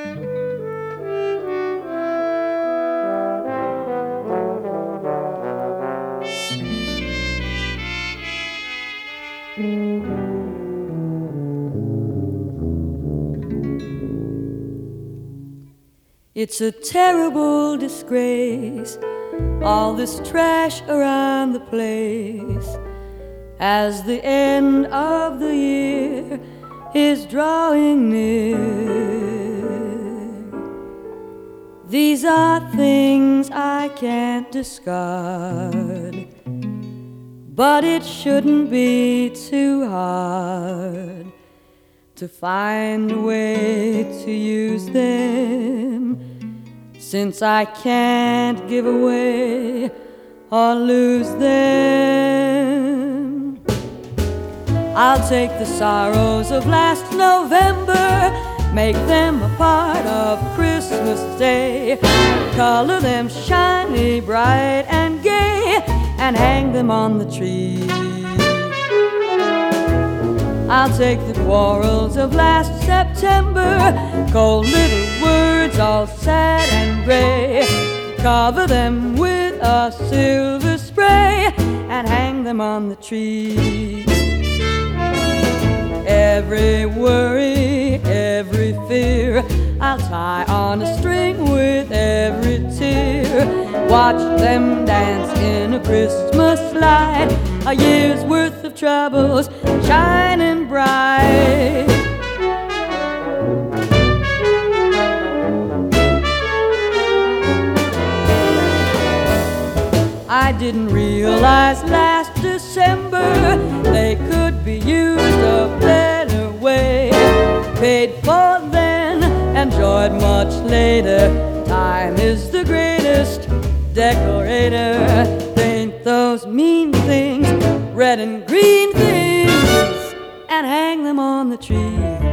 It's a terrible disgrace, all this trash around the place, as the end of the year is drawing near. These are things I can't discard, but it shouldn't be too hard to find a way to use them, since I can't give away or lose them. I'll take the sorrows of last November, make them a part of Christmas Day, color them shiny, bright and gay, and hang them on the tree. I'll take the quarrels of last September, cold little words all sad and gray, cover them with a silver spray, and hang them on the tree. Every worry, every fear, I'll tie on a string with every tear, watch them dance in a Christmas light, a year's worth of troubles shining bright. I didn't realize last December they could be used a better way, paid for then, enjoyed much later. Time is the greatest decorator. Paint those mean things, red and green things, and hang them on the tree.